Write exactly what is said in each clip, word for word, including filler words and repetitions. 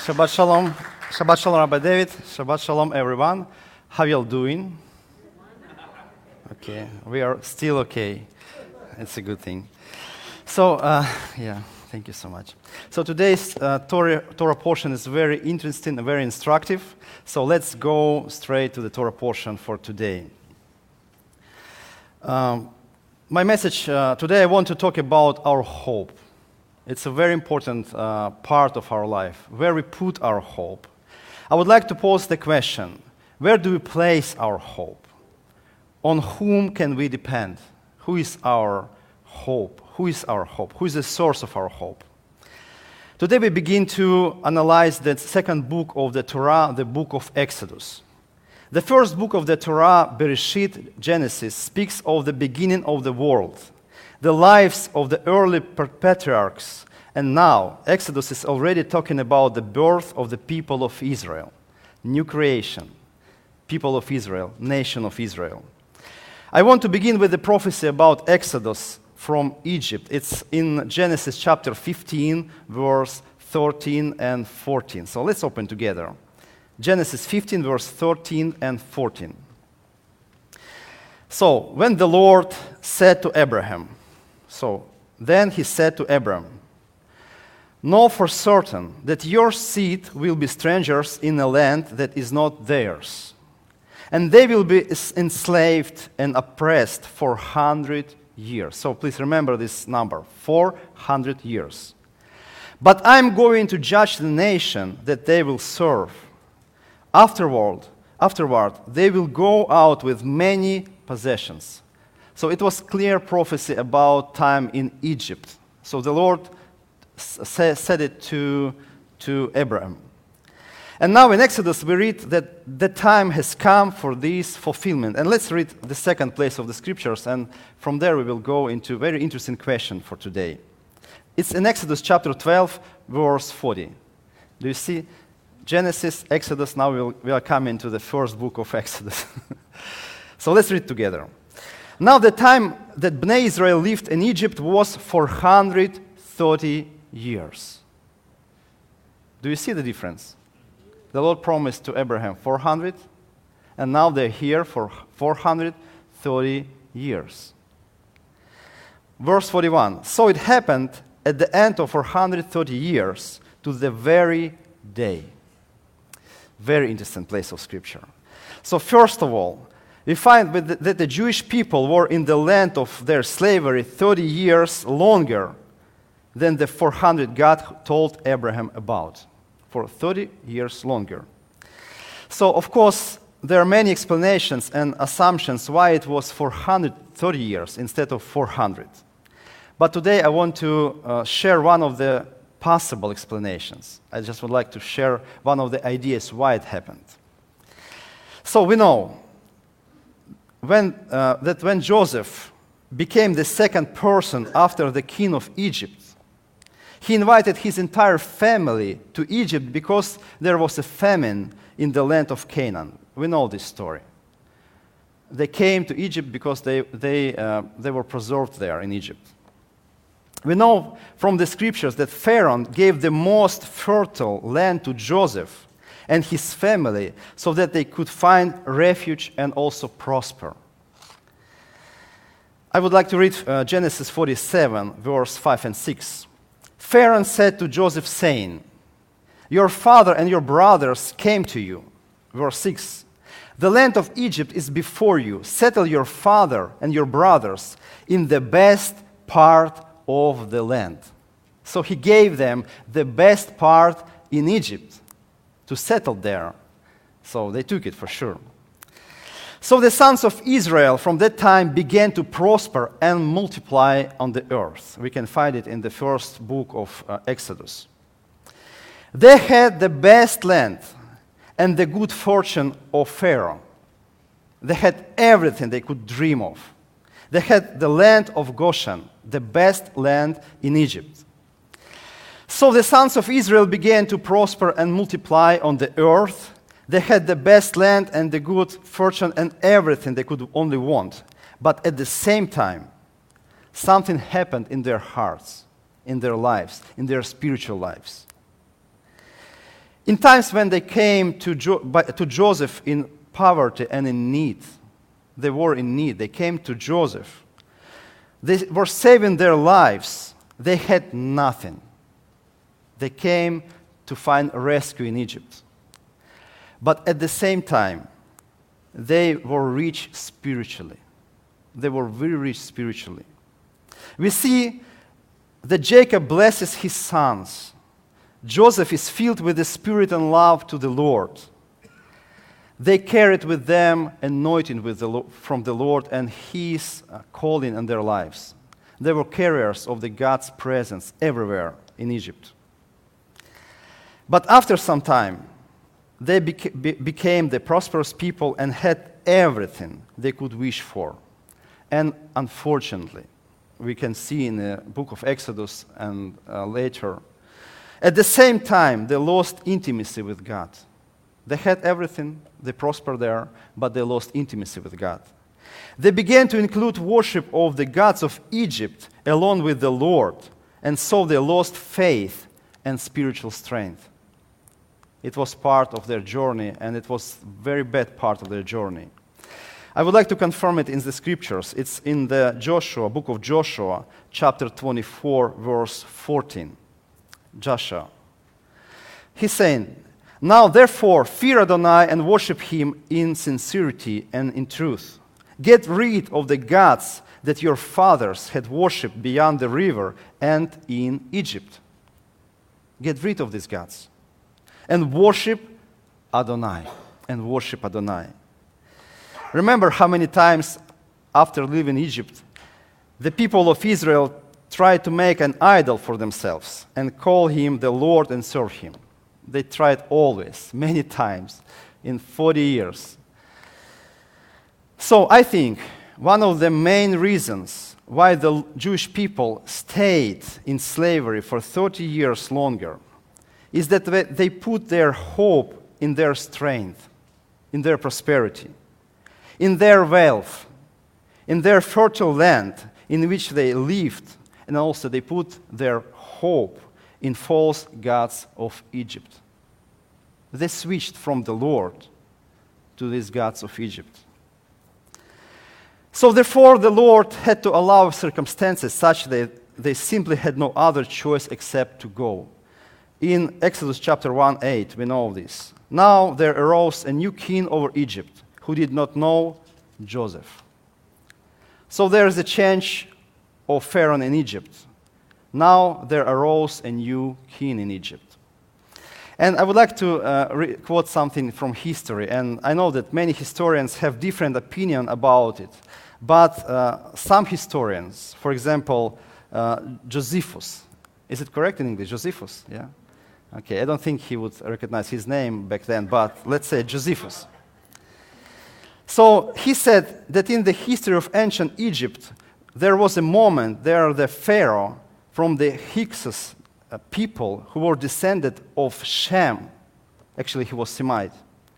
Shabbat Shalom. Shabbat Shalom, Rabbi David. Shabbat Shalom, everyone. How you all doing? Okay, we are still okay. It's a good thing. So, uh, yeah, thank you so much. So today's uh, Torah, Torah portion is very interesting and very instructive. So let's go straight to the Torah portion for today. Um, my message uh, today, I want to talk about our hope. It's a very important uh, part of our life, where we put our hope. I would like to pose the question, where do we place our hope? On whom can we depend? Who is our hope? Who is our hope? Who is the source of our hope? Today we begin to analyze the second book of the Torah, the book of Exodus. The first book of the Torah, Bereshit, Genesis, speaks of the beginning of the world, the lives of the early patriarchs, and now Exodus is already talking about the birth of the people of Israel, new creation, people of Israel, nation of Israel. I want to begin with the prophecy about Exodus from Egypt. It's in Genesis chapter fifteen, verse thirteen and fourteen. So let's open together. Genesis fifteen, verse thirteen and fourteen. So, when the Lord said to Abraham, so then he said to Abram, know for certain that your seed will be strangers in a land that is not theirs, and they will be enslaved and oppressed for hundred years. So please remember this number, four hundred years. But I'm going to judge the nation that they will serve. Afterward, afterward, they will go out with many possessions. So it was clear prophecy about time in Egypt. So the Lord sa- said it to, to Abraham. And now in Exodus we read that the time has come for this fulfillment. And let's read the second place of the scriptures, and from there we will go into a very interesting question for today. It's in Exodus chapter twelve, verse forty. Do you see? Genesis, Exodus, now we'll, we are coming to the first book of Exodus. So let's read together. Now the time that Bnei Israel lived in Egypt was four hundred thirty years. Do you see the difference? The Lord promised to Abraham four hundred, and now they're here for four hundred thirty years. Verse forty-one, so it happened at the end of four hundred thirty years to the very day. Very interesting place of Scripture. So first of all, we find that the Jewish people were in the land of their slavery thirty years longer than the four hundred God told Abraham about. For thirty years longer. So, of course, there are many explanations and assumptions why it was four hundred thirty years instead of four hundred. But today I want to uh, share one of the possible explanations. I just would like to share one of the ideas why it happened. So we know when, uh, that when Joseph became the second person after the king of Egypt, he invited his entire family to Egypt because there was a famine in the land of Canaan. We know this story. They came to Egypt because they, they, uh, they were preserved there in Egypt. We know from the scriptures that Pharaoh gave the most fertile land to Joseph and his family so that they could find refuge and also prosper. I would like to read uh, Genesis forty-seven, verse five and six. Pharaoh said to Joseph, saying, your father and your brothers came to you. Verse six, the land of Egypt is before you. Settle your father and your brothers in the best part of the land. So he gave them the best part in Egypt to settle there. So they took it for sure. So the sons of Israel from that time began to prosper and multiply on the earth. We can find it in the first book of uh, Exodus. They had the best land and the good fortune of Pharaoh. They had everything they could dream of. They had the land of Goshen, the best land in Egypt. So the sons of Israel began to prosper and multiply on the earth. They had the best land and the good fortune and everything they could only want. But at the same time, something happened in their hearts, in their lives, in their spiritual lives. In times when they came to, jo- by, to Joseph in poverty and in need, they were in need, they came to Joseph. They were saving their lives. They had nothing. They came to find rescue in Egypt. But at the same time, they were rich spiritually. They were very rich spiritually. We see that Jacob blesses his sons. Joseph is filled with the spirit and love to the Lord. They carried with them anointing with the, from the Lord and His uh, calling in their lives. They were carriers of the God's presence everywhere in Egypt. But after some time, they beca- be- became the prosperous people and had everything they could wish for. And unfortunately, we can see in the book of Exodus and uh, later, at the same time, they lost intimacy with God. They had everything, they prospered there, but they lost intimacy with God. They began to include worship of the gods of Egypt along with the Lord, and so they lost faith and spiritual strength. It was part of their journey, and it was a very bad part of their journey. I would like to confirm it in the scriptures. It's in the Joshua, book of Joshua, chapter twenty-four, verse fourteen. Joshua. He's saying, "Now therefore fear Adonai and worship Him in sincerity and in truth. Get rid of the gods that your fathers had worshipped beyond the river and in Egypt. Get rid of these gods. And worship Adonai. And worship Adonai." Remember how many times after leaving Egypt, the people of Israel tried to make an idol for themselves and call him the Lord and serve him. They tried always, many times, in forty years. So I think one of the main reasons why the Jewish people stayed in slavery for thirty years longer is that they put their hope in their strength, in their prosperity, in their wealth, in their fertile land in which they lived, and also they put their hope in false gods of Egypt. They switched from the Lord to these gods of Egypt. So therefore the Lord had to allow circumstances such that they simply had no other choice except to go. In Exodus chapter one, eight, we know this. "Now there arose a new king over Egypt, who did not know Joseph." So there is a change of Pharaoh in Egypt. Now there arose a new king in Egypt. And I would like to uh, re- quote something from history, and I know that many historians have different opinion about it, but uh, some historians, for example, uh, Josephus, is it correct in English? Josephus, yeah? Okay, I don't think he would recognize his name back then, but let's say Josephus. So he said that in the history of ancient Egypt, there was a moment there the Pharaoh from the Hyksos uh, people who were descended of Shem, actually he was Semite,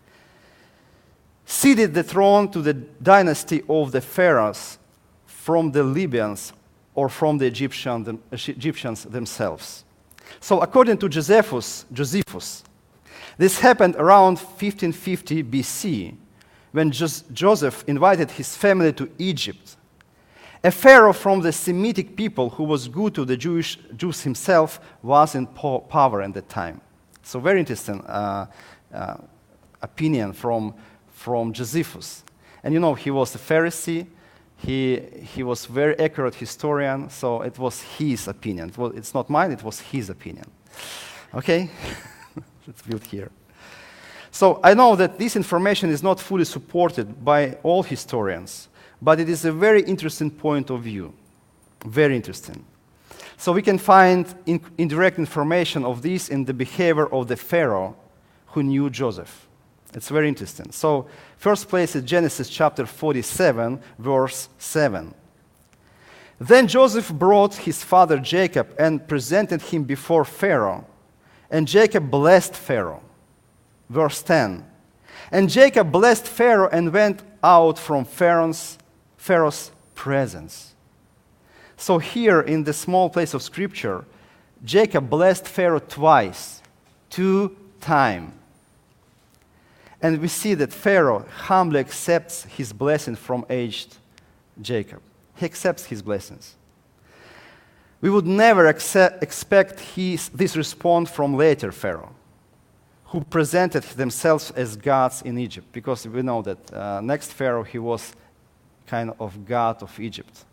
ceded the throne to the dynasty of the pharaohs from the Libyans or from the Egyptian, them, Egyptians themselves. So according to Josephus, Josephus, this happened around fifteen fifty B C, when Jos- Joseph invited his family to Egypt. A pharaoh from the Semitic people who was good to the Jewish Jews himself was in po- power at that time. So very interesting uh, uh, opinion from, from Josephus. And you know, he was a Pharisee. He, he was a very accurate historian, so it was his opinion. It was, it's not mine, it was his opinion. Okay? Let's build here. So I know that this information is not fully supported by all historians, but it is a very interesting point of view. Very interesting. So we can find in, indirect information of this in the behavior of the Pharaoh who knew Joseph. It's very interesting. So first place is Genesis chapter forty-seven, verse seven. "Then Joseph brought his father Jacob and presented him before Pharaoh, and Jacob blessed Pharaoh." Verse ten. "And Jacob blessed Pharaoh and went out from Pharaoh's, Pharaoh's presence." So here in the small place of Scripture, Jacob blessed Pharaoh twice, two time. And we see that Pharaoh humbly accepts his blessing from aged Jacob. He accepts his blessings. We would never accept, expect his, this response from later Pharaoh, who presented themselves as gods in Egypt, because we know that uh, next Pharaoh, he was kind of god of Egypt.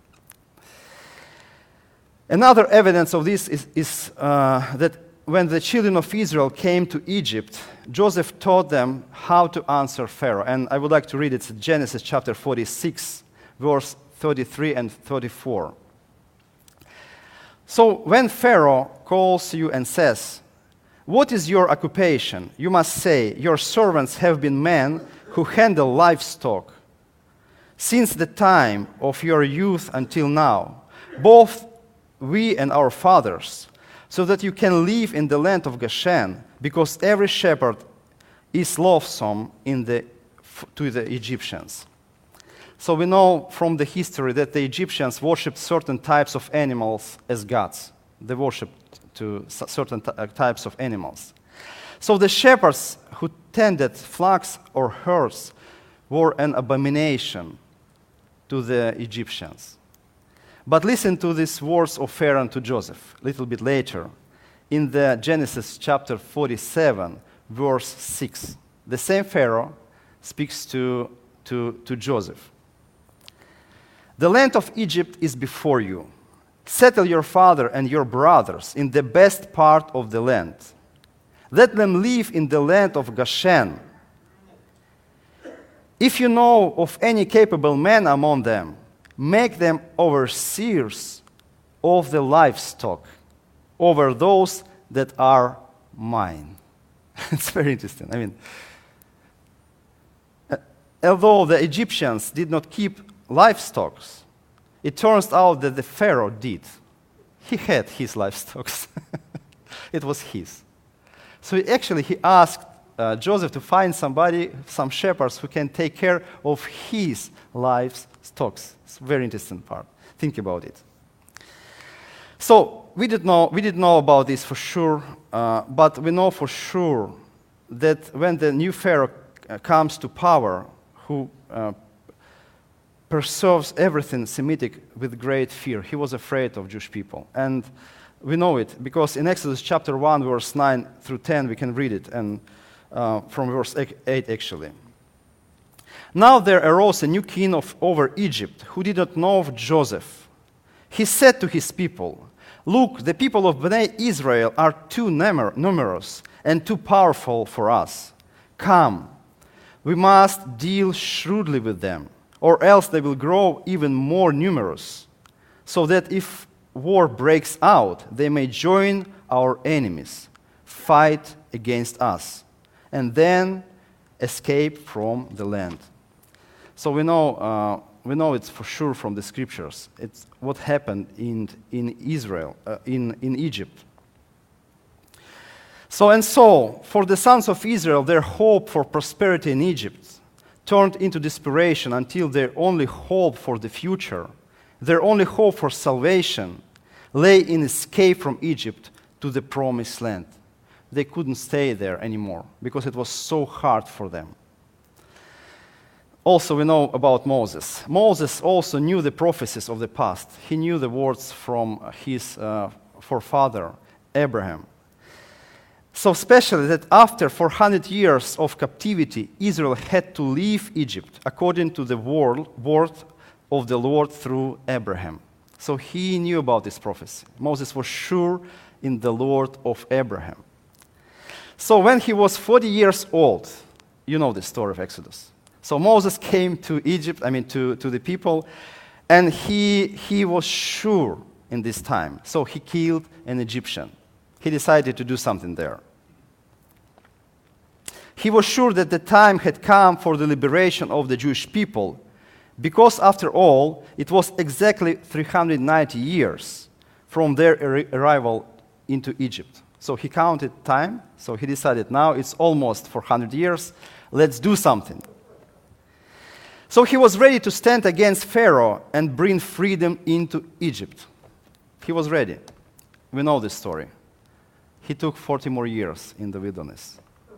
Another evidence of this is, is uh, that when the children of Israel came to Egypt, Joseph taught them how to answer Pharaoh. And I would like to read it. It's Genesis chapter forty-six, verse thirty-three and thirty-four. So when Pharaoh calls you and says, "What is your occupation?" you must say, "Your servants have been men who handle livestock since the time of your youth until now, both we and our fathers, so that you can live in the land of Goshen, because every shepherd is loathsome in the, to the Egyptians." So we know from the history that the Egyptians worshipped certain types of animals as gods. They worshipped to certain t- types of animals. So the shepherds who tended flocks or herds were an abomination to the Egyptians. But listen to these words of Pharaoh to Joseph a little bit later in the Genesis chapter forty-seven, verse six. The same Pharaoh speaks to, to, to Joseph. "The land of Egypt is before you. Settle your father and your brothers in the best part of the land. Let them live in the land of Goshen. If you know of any capable men among them, make them overseers of the livestock over those that are mine." It's very interesting. I mean, uh, although the Egyptians did not keep livestock, it turns out that the Pharaoh did. He had his livestock. It was his. So he actually he asked uh, Joseph to find somebody, some shepherds who can take care of his livestock. It's a very interesting part. Think about it. So we did know we didn't know about this for sure, uh, but we know for sure that when the new Pharaoh uh, comes to power, who uh, preserves everything Semitic with great fear. He was afraid of Jewish people. And we know it because in Exodus chapter one, verse nine through ten, we can read it, and uh, from verse eight actually. "Now there arose a new king of, over Egypt who did not know of Joseph. He said to his people, 'Look, the people of Bnei Israel are too numer- numerous and too powerful for us. Come, we must deal shrewdly with them, or else they will grow even more numerous, so that if war breaks out, they may join our enemies, fight against us, and then escape from the land.'" So we know, uh, we know it's for sure from the scriptures. It's what happened in, in Israel, uh, in, in Egypt. So and so, for the sons of Israel, their hope for prosperity in Egypt turned into desperation until their only hope for the future, their only hope for salvation, lay in escape from Egypt to the promised land. They couldn't stay there anymore because it was so hard for them. Also, we know about Moses. Moses also knew the prophecies of the past. He knew the words from his uh, forefather, Abraham. So especially that after four hundred years of captivity, Israel had to leave Egypt according to the word, word of the Lord through Abraham. So he knew about this prophecy. Moses was sure in the Lord of Abraham. So when he was forty years old, you know the story of Exodus. So Moses came to Egypt, I mean to, to the people, and he, he was sure in this time. So he killed an Egyptian. He decided to do something there. He was sure that the time had come for the liberation of the Jewish people, because after all, it was exactly three hundred ninety years from their ar- arrival into Egypt. So he counted time, so he decided now it's almost four hundred years, let's do something. So he was ready to stand against Pharaoh and bring freedom into Egypt. He was ready. We know this story. He took forty more years in the wilderness.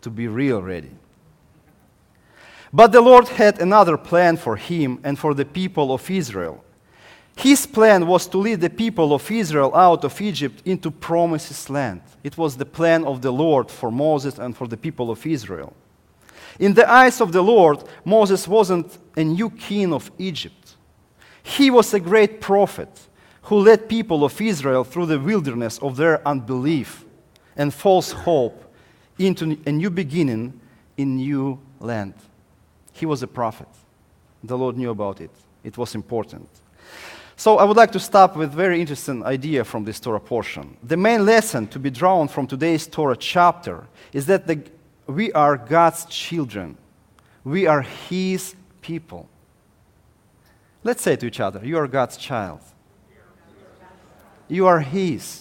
to be real ready. But the Lord had another plan for him and for the people of Israel. His plan was to lead the people of Israel out of Egypt into Promised Land. It was the plan of the Lord for Moses and for the people of Israel. In the eyes of the Lord, Moses wasn't a new king of Egypt. He was a great prophet who led people of Israel through the wilderness of their unbelief and false hope into a new beginning in new land. He was a prophet. The Lord knew about it. It was important. So I would like to start with a very interesting idea from this Torah portion. The main lesson to be drawn from today's Torah chapter is that the, we are God's children. We are His people. Let's say to each other, you are God's child. You are His.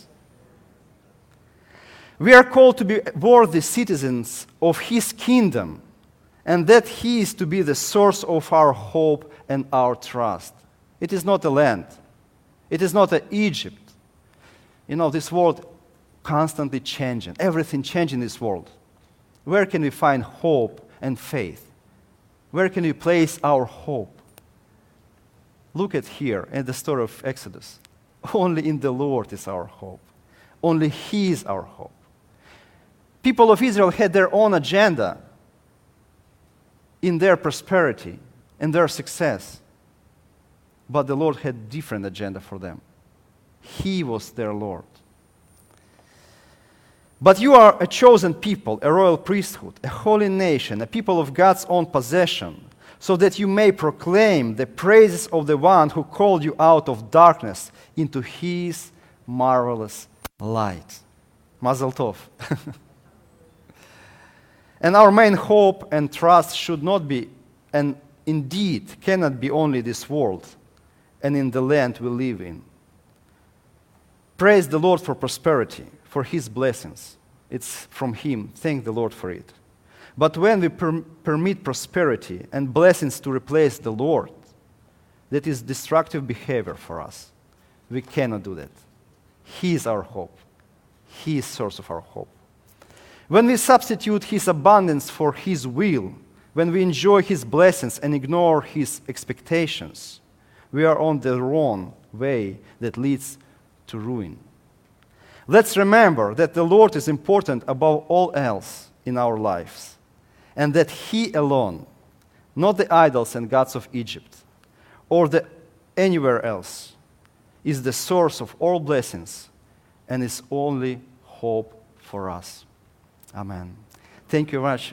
We are called to be worthy citizens of His kingdom, and that He is to be the source of our hope and our trust. It is not a land. It is not an Egypt. You know, this world constantly changing. Everything changing in this world. Where can we find hope and faith? Where can we place our hope? Look at here in the story of Exodus. Only in the Lord is our hope. Only He is our hope. People of Israel had their own agenda in their prosperity and their success. But the Lord had a different agenda for them. He was their Lord. But you are a chosen people, a royal priesthood, a holy nation, a people of God's own possession, so that you may proclaim the praises of the one who called you out of darkness into His marvelous light. Mazel tov. And our main hope and trust should not be, and indeed cannot be, only this world and in the land we live in. Praise the Lord for prosperity, for His blessings. It's from Him. Thank the Lord for it. But when we per- permit prosperity and blessings to replace the Lord, that is destructive behavior for us. We cannot do that. He is our hope. He is source of our hope. When we substitute His abundance for His will, when we enjoy His blessings and ignore His expectations, we are on the wrong way that leads to ruin. Let's remember that the Lord is important above all else in our lives, and that He alone, not the idols and gods of Egypt, or the anywhere else, is the source of all blessings and is only hope for us. Amen. Thank you very much.